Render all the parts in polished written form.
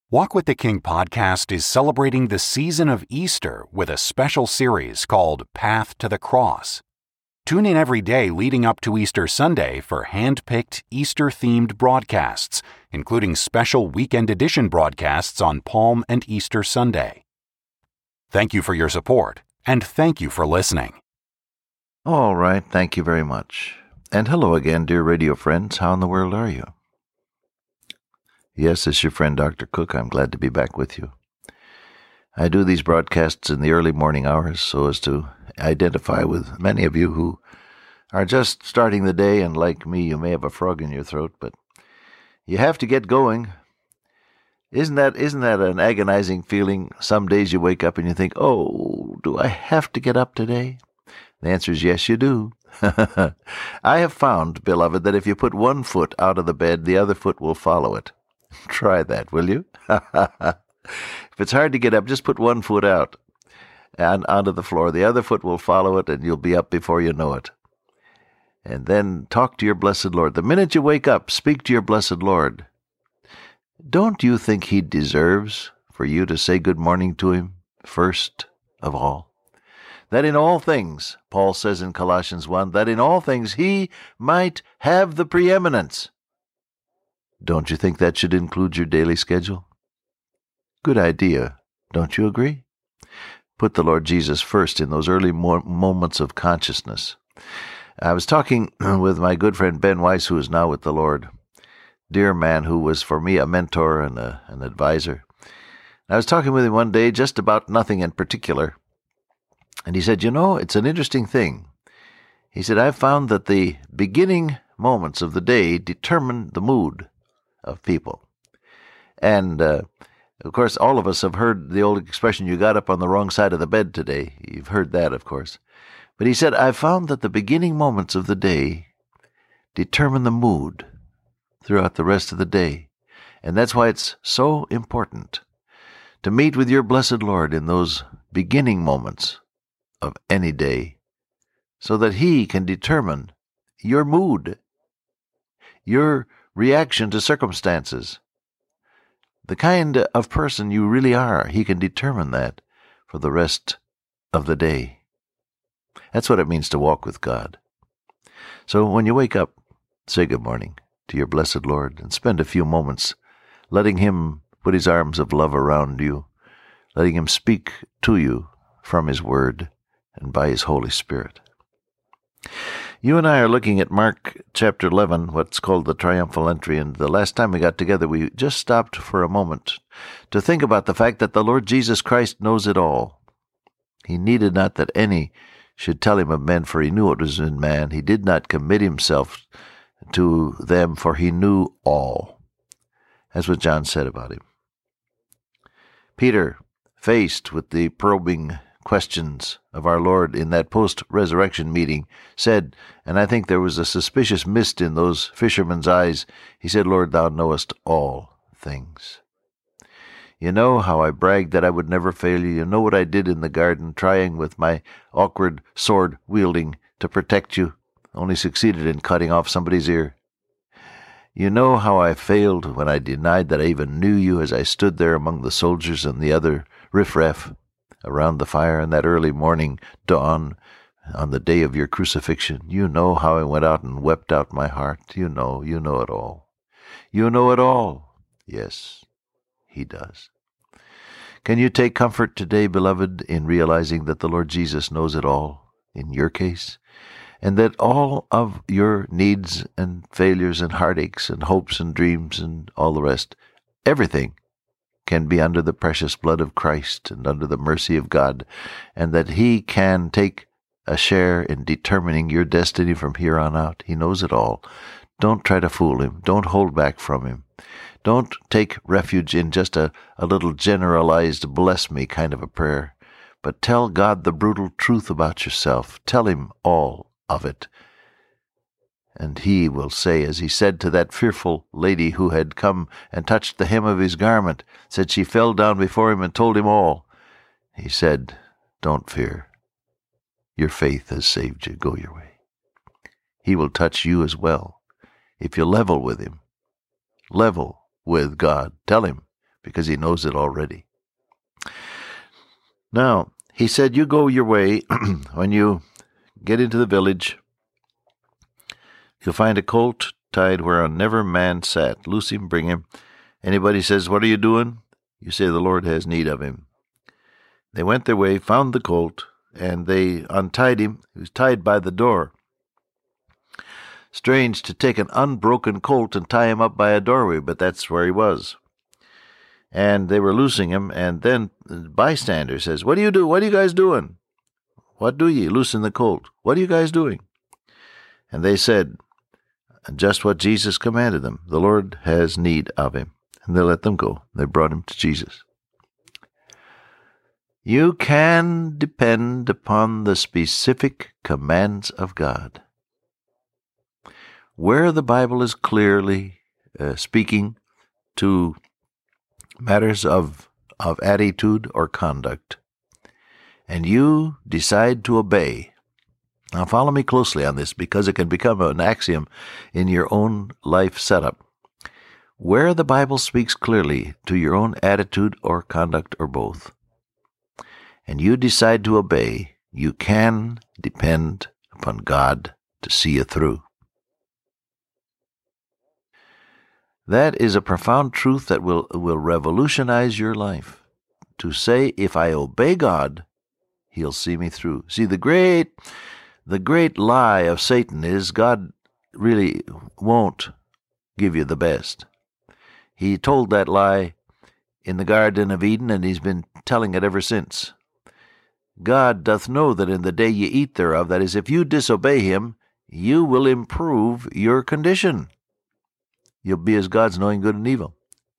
Walk with the King podcast is celebrating the season of Easter with a special series called Path to the Cross. Tune in every day leading up to Easter Sunday for hand-picked Easter-themed broadcasts, including special weekend edition broadcasts on Palm and Easter Sunday. Thank you for your support, and thank you for listening. All right, thank you very much. And hello again, dear radio friends. How in the world are you? Yes, it's your friend Dr. Cook. I'm glad to be back with you. I do these broadcasts in the early morning hours so as to identify with many of you who are just starting the day, and like me, you may have a frog in your throat, but you have to get going. Isn't that an agonizing feeling? Some days you wake up and you think, oh, do I have to get up today? The answer is yes, you do. I have found, beloved, that if you put one foot out of the bed, the other foot will follow it. Try that, will you? If it's hard to get up, just put one foot out and onto the floor. The other foot will follow it, and you'll be up before you know it. And then talk to your blessed Lord. The minute you wake up, speak to your blessed Lord. Don't you think He deserves for you to say good morning to Him first of all? That in all things, Paul says in Colossians 1, that in all things He might have the preeminence. Don't you think that should include your daily schedule? Good idea, don't you agree? Put the Lord Jesus first in those early moments of consciousness. I was talking with my good friend Ben Weiss, who is now with the Lord. Dear man who was for me a mentor and an advisor. I was talking with him one day just about nothing in particular. And he said, it's an interesting thing. He said, I've found that the beginning moments of the day determine the mood of people. And, of course, all of us have heard the old expression, you got up on the wrong side of the bed today. You've heard that, of course. But he said, I've found that the beginning moments of the day determine the mood throughout the rest of the day. And that's why it's so important to meet with your blessed Lord in those beginning moments of any day, so that He can determine your mood, your reaction to circumstances, the kind of person you really are. He can determine that for the rest of the day. That's what it means to walk with God. So when you wake up, say good morning to your blessed Lord and spend a few moments letting Him put His arms of love around you, letting Him speak to you from His Word and by His Holy Spirit. You and I are looking at Mark chapter 11, what's called the triumphal entry, and the last time we got together, we just stopped for a moment to think about the fact that the Lord Jesus Christ knows it all. He needed not that any should tell Him of men, for He knew it was in man. He did not commit Himself to them, for He knew all. That's what John said about Him. Peter, faced with the probing questions of our Lord in that post-resurrection meeting, said, and I think there was a suspicious mist in those fishermen's eyes, he said, Lord, Thou knowest all things. You know how I bragged that I would never fail you. You know what I did in the garden, trying with my awkward sword wielding to protect you, only succeeded in cutting off somebody's ear. You know how I failed when I denied that I even knew you as I stood there among the soldiers and the other riffraff around the fire in that early morning dawn on the day of your crucifixion. You know how I went out and wept out my heart. You know it all. You know it all. Yes, He does. Can you take comfort today, beloved, in realizing that the Lord Jesus knows it all in your case, and that all of your needs and failures and heartaches and hopes and dreams and all the rest, everything can be under the precious blood of Christ and under the mercy of God, and that He can take a share in determining your destiny from here on out. He knows it all. Don't try to fool Him. Don't hold back from Him. Don't take refuge in just a little generalized bless me kind of a prayer, but tell God the brutal truth about yourself. Tell Him all of it. And He will say, as He said to that fearful lady who had come and touched the hem of His garment, said she fell down before Him and told Him all. He said, don't fear. Your faith has saved you. Go your way. He will touch you as well if you level with Him. Level with God. Tell Him, because he knows it already. Now, he said, you go your way. When you get into the village, you'll find a colt tied whereon never man sat. Loose him, bring him. Anybody says, what are you doing? You say, the Lord has need of him. They went their way, found the colt, and they untied him. He was tied by the door. Strange to take an unbroken colt and tie him up by a doorway, but that's where he was. And they were loosing him, and then the bystander says, what do you do? What are you guys doing? What do ye? Loosen the colt. What are you guys doing? And they said, just what Jesus commanded them. The Lord has need of him. And they let them go. They brought him to Jesus. You can depend upon the specific commands of God. Where the Bible is clearly speaking to matters of attitude or conduct, and you decide to obey. Now follow me closely on this, because it can become an axiom in your own life setup. Where the Bible speaks clearly to your own attitude or conduct or both, and you decide to obey, you can depend upon God to see you through. That is a profound truth that will revolutionize your life. To say, if I obey God, He'll see me through. See, the great lie of Satan is God really won't give you the best. He told that lie in the Garden of Eden, and he's been telling it ever since. God doth know that in the day ye eat thereof, that is, if you disobey Him, you will improve your condition. You'll be as gods, knowing good and evil.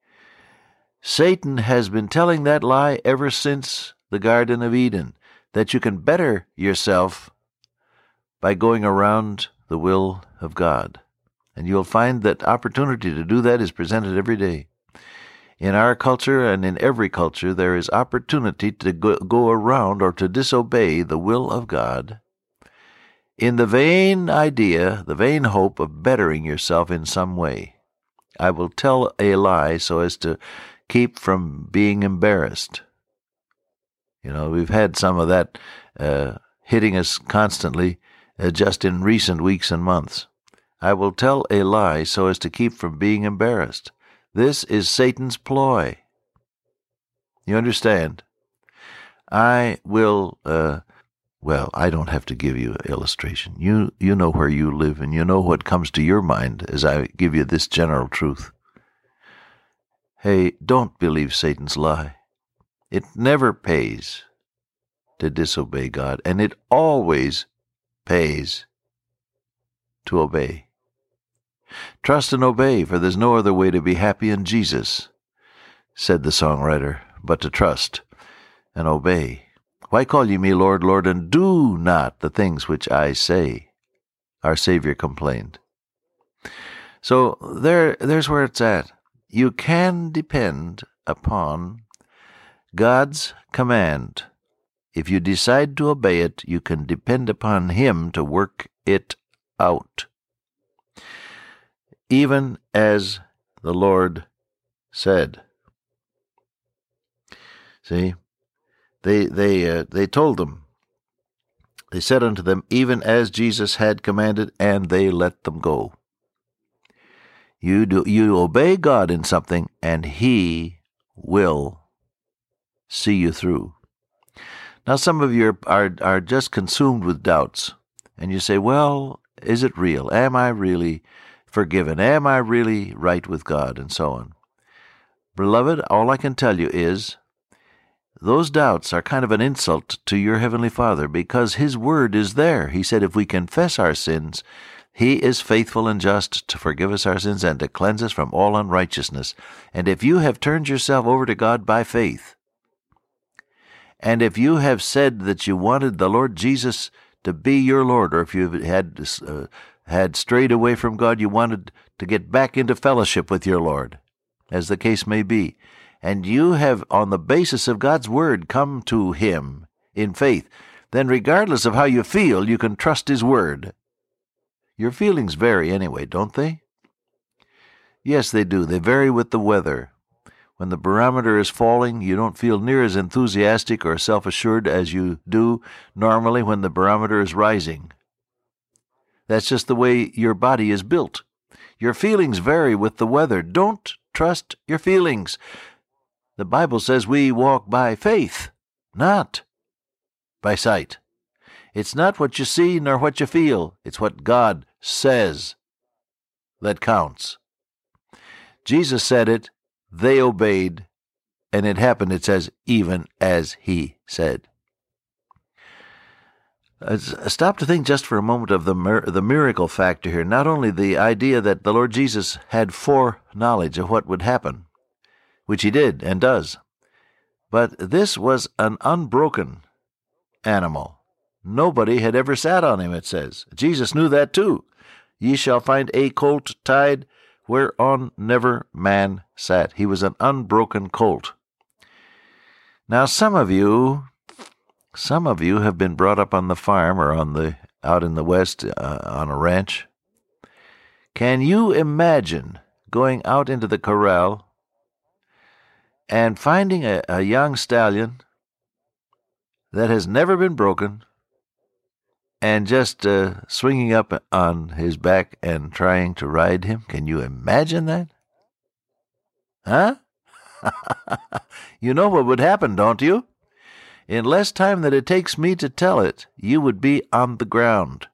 Satan has been telling that lie ever since the Garden of Eden, that you can better yourself by going around the will of God. And you'll find that opportunity to do that is presented every day. In our culture and in every culture, there is opportunity to go around or to disobey the will of God in the vain idea, the vain hope of bettering yourself in some way. I will tell a lie so as to keep from being embarrassed. You know, we've had some of that hitting us constantly just in recent weeks and months. I will tell a lie so as to keep from being embarrassed. This is Satan's ploy. You understand? I will, I don't have to give you an illustration. You know where you live, and you know what comes to your mind as I give you this general truth. Hey, don't believe Satan's lie. It never pays to disobey God, and it always pays to obey. Trust and obey, for there's no other way to be happy in Jesus, said the songwriter, but to trust and obey. Why call ye me Lord, Lord, and do not the things which I say? Our Savior complained. So there's where it's at. You can depend upon God's command. If you decide to obey it, you can depend upon Him to work it out. Even as the Lord said. See? They told them. They said unto them, even as Jesus had commanded, and they let them go. You obey God in something, and He will see you through. Now, some of you are just consumed with doubts, and you say, well, is it real? Am I really forgiven? Am I really right with God? And so on. Beloved, all I can tell you is, those doubts are kind of an insult to your Heavenly Father, because His Word is there. He said if we confess our sins, He is faithful and just to forgive us our sins and to cleanse us from all unrighteousness. And if you have turned yourself over to God by faith, and if you have said that you wanted the Lord Jesus to be your Lord, or if you had strayed away from God, you wanted to get back into fellowship with your Lord, as the case may be, and you have, on the basis of God's Word, come to Him in faith, then regardless of how you feel, you can trust His Word. Your feelings vary anyway, don't they? Yes, they do. They vary with the weather. When the barometer is falling, you don't feel near as enthusiastic or self-assured as you do normally when the barometer is rising. That's just the way your body is built. Your feelings vary with the weather. Don't trust your feelings. The Bible says we walk by faith, not by sight. It's not what you see nor what you feel. It's what God says that counts. Jesus said it, they obeyed, and it happened, it says, even as he said. Stop to think just for a moment of the miracle factor here. Not only the idea that the Lord Jesus had foreknowledge of what would happen, which he did and does, but this was an unbroken animal. Nobody had ever sat on him, it says. Jesus knew that too. Ye shall find a colt tied whereon never man sat. He was an unbroken colt. Now, some of you have been brought up on the farm or out in the West on a ranch. Can you imagine going out into the corral and finding a young stallion that has never been broken and just swinging up on his back and trying to ride him? Can you imagine that? Huh? You know what would happen, don't you? In less time than it takes me to tell it, you would be on the ground.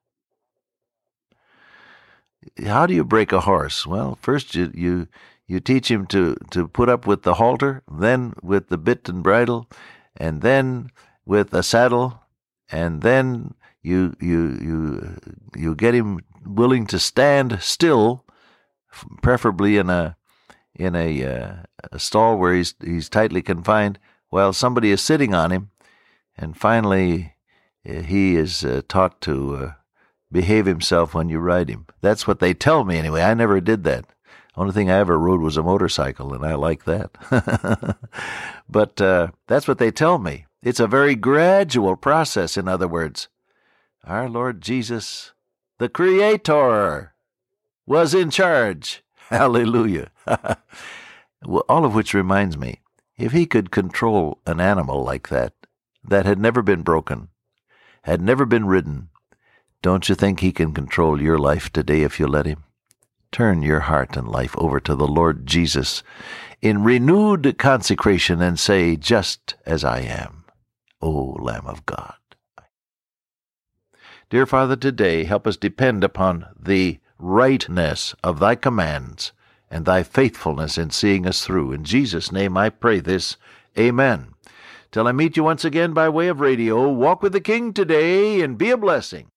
How do you break a horse? Well, first you teach him to put up with the halter, then with the bit and bridle, and then with a saddle, and then you get him willing to stand still, preferably in a stall where he's tightly confined, while somebody is sitting on him, and finally he is taught to behave himself when you ride him. That's what they tell me anyway. I never did that. Only thing I ever rode was a motorcycle, and I like that. But that's what they tell me. It's a very gradual process, in other words. Our Lord Jesus, the Creator, was in charge. Hallelujah. Well, all of which reminds me, if he could control an animal like that had never been broken, had never been ridden, don't you think he can control your life today if you let him? Turn your heart and life over to the Lord Jesus in renewed consecration and say, just as I am, O Lamb of God. Dear Father, today help us depend upon the rightness of thy commands and thy faithfulness in seeing us through. In Jesus' name I pray this. Amen. Till I meet you once again by way of radio, walk with the King today and be a blessing.